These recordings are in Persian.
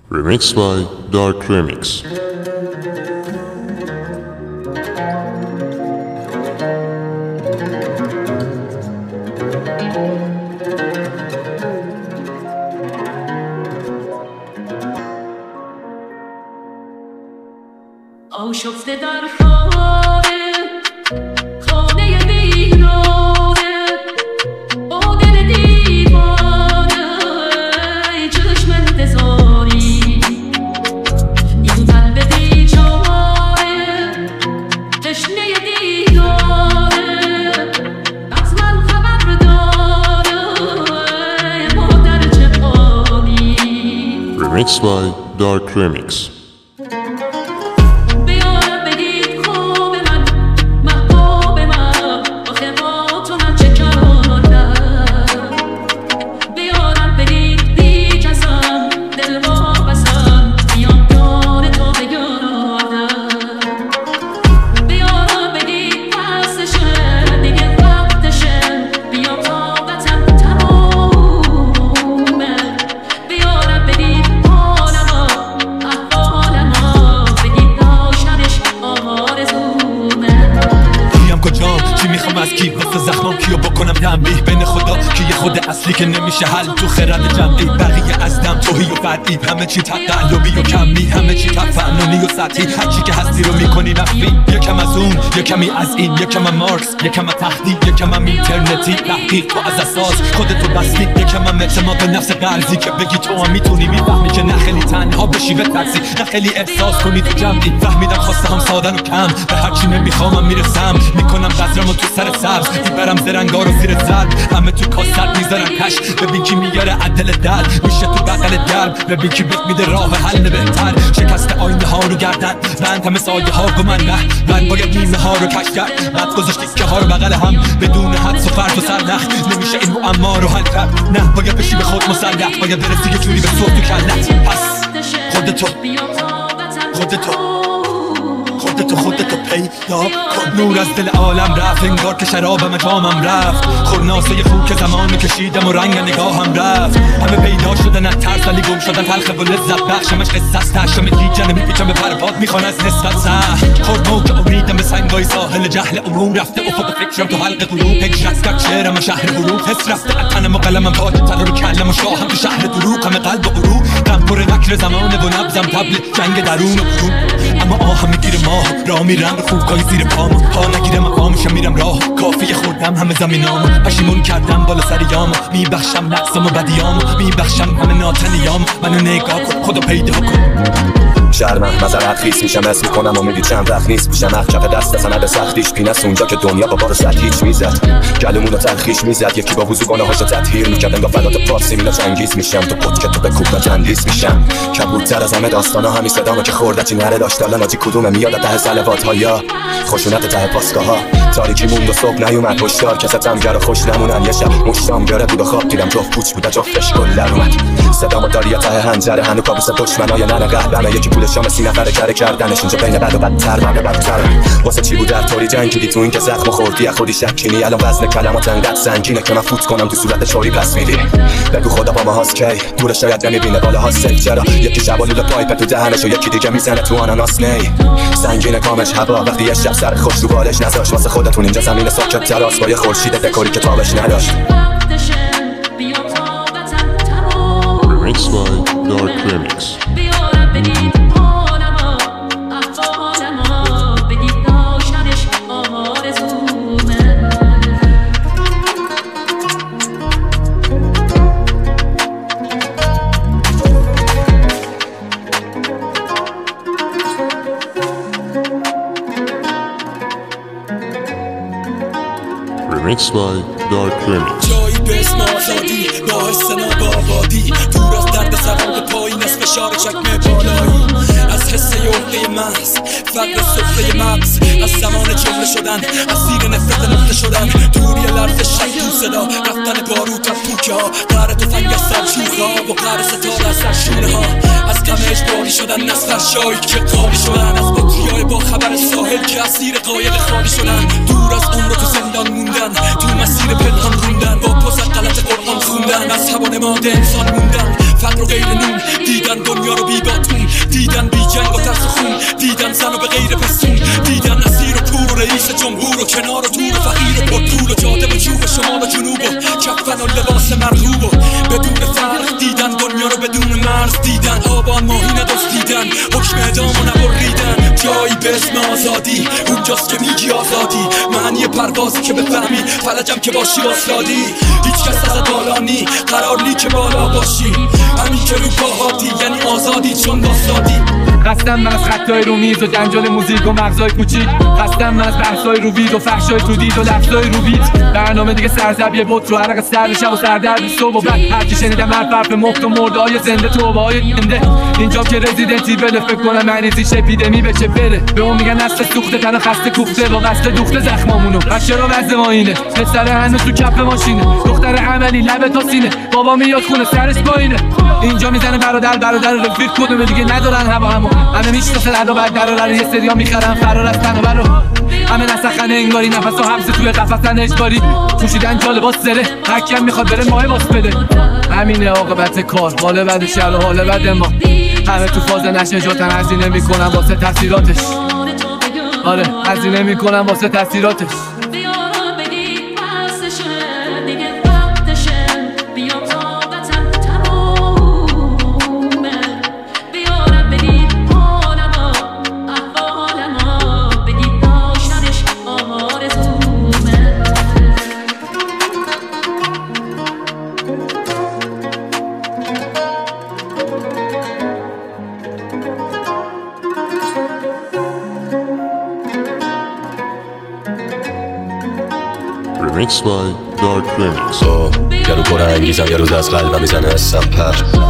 Remixed by Dark Remix. آشفته در خانه خانه ویرانه با دل دیوانه چشم انتظاری این قلب بیچاره تشنه دیداره از من خبر داره مادر چه حالی. Remixed by Dark Remix. از کی واسه زخمام کیو بکنم تنبیه بین خدا که یه خود اصلی که نمیشه حل تو خرد جمعی بقیه از دم توهی و فردی همه چی تقلبی و کمی همه چی تفننی و سطحی هرچی که هستی رو میکنی مخفی یکم از اون یکمی از این یکم مارکس یکم تختی یکم اینترنتی تحقیق تو از اساس خودتو بستی یکم اعتماد به نفس قلزی که بگی تو هم میتونی میفهمی که نه خیلی تنها بشی به ترسی نه خیلی احساس کنی تو جمعی فهمیدم خواسته هم سادن و کم به هرچی نمیخوامم میرسم میکنم بذرمو تو سر سبز میبرم زرنگا رو زیر ضرب همه تو کاسر میذارن کش ببین کی میاره عدل در میشه تو بغل درب ببین کی بهت میده راه حل بهتر شکست آینه ها رو گردن بند همه سایه ها گمن نه من باید نیمه ها رو کش کرد بعد گذاشتی که ها رو بغل هم بدون حدس و فرد و سرنخ نمیشه این معما رو حل کرد نه باید بشی به خود مسلح باید برسی یه جوری به صوت تو کلت پس خودتو پیدا کن نور از دل عالم رفت انگار که شرابم جامم رفت خورناسه خون که زمانو کشیدم و رنگ نگاهم رفت همه پیدا شدن از ترس ولی گم شدن تلخ و لذت بخشمش قصه است تشم لیجنه میپیچم به پرپاد میخوان از نسبت سه خورمو که امیدم به سنگای ساحل جهل عموم رفته افق فکرم تو حلق غروب هجرت کرد شعرم شهر غروب حس رفته اتنم و قلمم پاک تر رو کلم و شاهم تو شهر دروغ همه قلب و غروب غم پر مکر زمانه و نبزم تبل جنگ درون و برون اما آهم میگیره ماه را میرم خوبگاهی زیر پامو پا نگیرم مقامشم میرم راه کافیه خوردم همه زمینامو پشیمون کردم بالا سریامو میبخشم نقصم و بدیامو میبخشم همه ناتنیامو منو نگاه کن خدا پیدا کن شرمم مزرعت خیس میشم از میکنم امیدی چند وقت نیست میشم کف دست سند سختیش پینست اونجا که دنیا با بار سد هیچ میزد گلومونو تلخیش میزد یکی با وضو گناهاشو تطهیر میکرد انگار فلات پارسی میلا چنگیز میشم تو پد که تو به کوب تندیس میشم کبودتر از همه داستانا همین صدامو که خوردتی نره داشت حالا ناجی کدومه میاد ته سلوات ها یا خشونت ته پاسگاه ها تاریکی موند و صبح نیومد هشدار کستم گر خوش نمونن یه شب مشتام گره بود و خواب دیدم جفت پوچ بود جفتش گل اومد صدامو داری ته هنجره هنو کابوس دشمنای ننه قهرمه یکی پول شام 30 نفره کردنش اینجا بین بد و بدتر من بدتر واسه چی بود در طوری جنگیدی تو این که زخم خوردی خودی شکینی الان وزن کلمات انقدر سنگینه که من فوت کنم تو صورت چوری پس میدی بگو خدا با ما هاست کی دور شاید نمیبینه بالا ها سل چرا یکی شبالو پایپ تو دهنش و یکی دیگه میزنه تو آناناس نی سنگینه کامش هوا وقتی یه شب سر خوش رو بالش نذاش واسه خودتون اینجا زمین ساکت تراس با یه خورشید دکوری که تابش نداشت Remixed by Dark Remix. Remixed by Dark Remix. جایی به اسم آزادی با حس نابابادی دور از درد سران پایین از فشار چکمه بالایی از حس یوقی محض فقر صفحه مغز از زمان جمله شدن از زیر نفرت نقطه شدن دوری لرز شک تو صدا رفتن باروت از پوکه ها قهر تفنگ از سر شوخا و قهر ستاره از سر شونه ها از غم اجباری شدن از فرشایی که قالی شدن از بطریای با خبر ساحل که اسیر قایق خالی شدن دور از عمر تو زندان موندن تو مسیر پنهان روندن با پس غلط قرآن خوندن از هوا نماد انسان موندن فقر و غیر نون دیدن دنیا رو بی مرز دیدن، آبان ماهین دزدیدن، حکم اعدامو نبریدن. جایی به اسم آزادی، اونجاست که میگی آزادی، معنی پروازی که بفهمی، فلجم که باشی واسادی. هیچ کس ازت بالا نی، قرار نی که بالا باشی، همین که رو پاهاتی یعنی آزادی چون واسادی. خستم من از خطای رو میز و جنجال موزیک و مغزای کوچیک، خستم من از بحثای رو وید و فحشای تو دید و لفظای رو بیت. برنامه دیگه سرزبیه بود رو عرق سر شب و سردرد صبح و بعد هرچی شنیدم حرف محت و مردهای زنده توبه‌های زنده. اینجا که رزیدنتی بله فکر کنم مریضیش اپیدمی بچه بره. به اون میگن نسل سوخته تن خسته کوفته با قصد دوخته زخمامونو. پس چرا وضع ما اینه؟ پسر هنوز تو کف ماشینه، دختر عملی لب تا سینه، بابا میاد خونه سرش پایینه. اینجا میزنه برادر رفیق کدوم دیگه ندارن هوا همه میشناسن ادا بعد درارن. یه سریا میخرن فرار از تن و برو، همه نسخن انگاری نفس و حبس توی قفسن اجباری. پوشیدن جا لباس زره، هرکیم میخواد بره ماه باس بده. همینه عاقبت کار، حال بد شهر و حال بد ما. همه تو فاز نشه جاتن هزینه میکنن واسه تاثیراتش. آره هزینه میکنن واسه تاثیراتش. Remixed by Dark Remix. یه رو پر انگیزم، یه روز از قلبم میزنه حسم پر.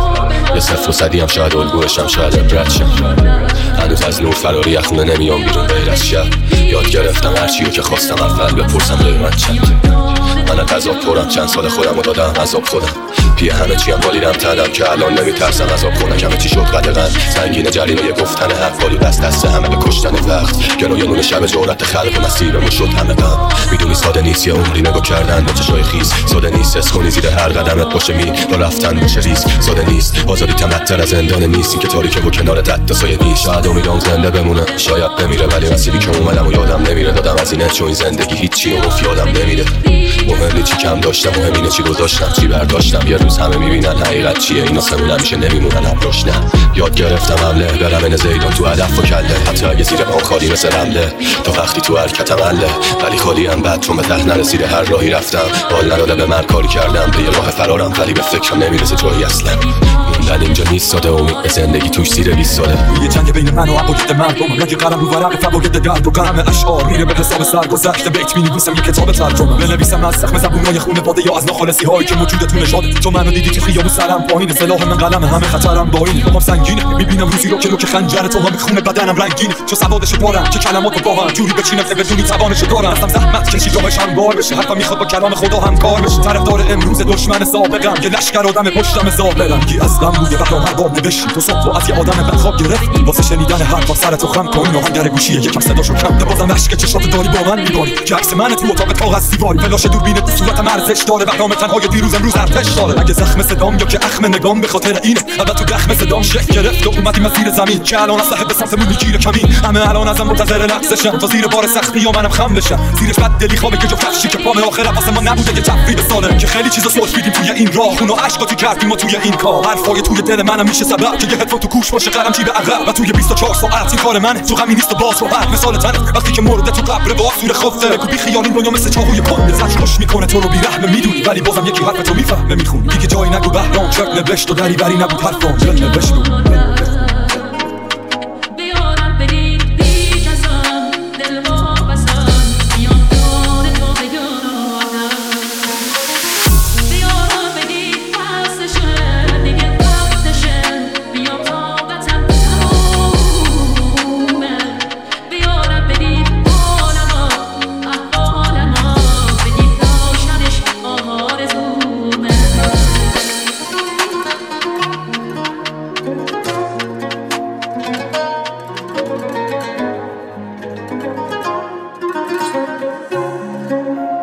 یه صفر و صدی هم شاید الگوشم، شاید عبرت شم. هنوز از نور فراری یخونه نمیام بیرون غیر از شب. یاد گرفتم هرچیو که خواستم اول بپرسم قیمت چند. من از عذاب پرم، چند سال خودم رو دادم عذاب خودم. پیه همه چیم بالیدم تنم که الان نمیترسم عذاب کنم. همه چی شد قدغن سنگین جریمه گفتن حق، ولی دست همه به کشتن وقت. گلوی نون شب جورت خلق و مسیرمون شد همه غم. میدونی ساده نیست یه عمری نگاه کردن با چشای خیس. ساده نیست حس کنی زیر هر قدمت باشه می با رفتن باشه ریس. ساده نیست آزادی تمتر از زندان نیست، این که تاریکه و کنار دد سایه نیست. شاید امیدم زنده بمونه، شاید بمیره، ولی مسیری که اومدم و یادم نمیره. دادم از اینه چون این زندگی هیچی و یادم نمیره. مهم چی کم داشتم، مهم اینه چی گذاشتم، چی برداشتم. یه روز همه میبینن حقیقت چیه، این آسمون همیشه نمیمونن ابروش. نه یاد گرفتم حمله برم این زیدان تو هدف و کله، حتی اگه زیر پام خالی مثل رمله. تا وقتی تو حرکتم عله ولی خالی هم بد، چون به ته نرسیده هر راهی رفتم. حال نداده به من کاری کردم، به یه راه فرارم ولی به فکرم نمیرسه جایی اصلا. موندن اینجا نیست ساده، امید به زندگی توش زیر 20 ساله. یه جنگ بین من و عقاید مردم، رنگ قلم رو ورق فواید درد و غم اشعار میره به حساب سرگذشت. بیت می‌نویسم یه کتاب ترجمه، بنویسم از زخم زبونای خونواده یا از ناخالصی هایی که موجودتون نشاده. تو منو دیدی که خیابون سرم پایینه، سلاح من قلم، همه خطرم با اینه. پاپم سنگینه، میبینم روزی رو که خنجر تو هم خونه بدنم رنگینه. چو سوادش پارم که کلماتو با هم جوری بچینم که بدونی توانش دارم. اصلا زحمت کشی راهش هموار بشه، حرفم میخواد با کلام خدا همکار بشه. طرفدار امروز دشمن سابقم، یه لشکر آدم پشتم ظاهرم. کی از غم روی بقا هر بار نوشتی تو صبح از یه آدم بدخواب گرفتی، واسه شنیدن حرفا سرتو خم کن. آهنگر گوشیه یکم صداشو کم، بازم اشک چشات داری با من میباری که عکس من تو اتاق کاغذ دیواری. فلاش دوربین تو صورتم ارزش داره، برنامه تنهای دیروز امروز ارتش داره. اگه زخم صدام یا که اخم نگام به خاطر اینه، البته تو دخم صدام شکل گرفت و اومدیم از زیر زمین که الان از صاحب سمتمون میگیره کمین. همه الان ازم منتظر لحظه‌شن تا زیر بار سختی یا منم خم بشم. زیرش بد دلی خوابه که جو فرشی که پام آخر واسه ما نبوده که تفریب ساله. که خیلی چیزا سوچ میدیم توی این راه، خون و اشکاتی کردیم ما توی این کار. حرفای توی دل منم میشه سبب که یه هدفون تو گوش باشه قلم جیب عقب. و توی 24 ساعت این کار منه، تو غمی نیست و باز رو بعد مثال تنه. وقتی که مرده تو قبر با سور خفته، بگو بی خیالین دنیا مثل چاقوی پن زش خوش میکنه تو رو بی رحم میدونی، ولی بازم یکی حرف تو میفهمه میخونی. دیگه جایی نگو بهرام چک نوشت و دری بری نبود حرفام دل نوشت.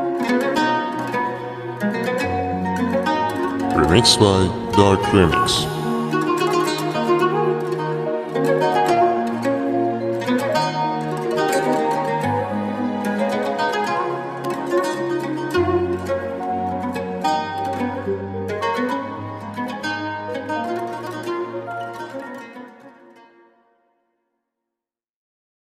Remixed by Dark Remix.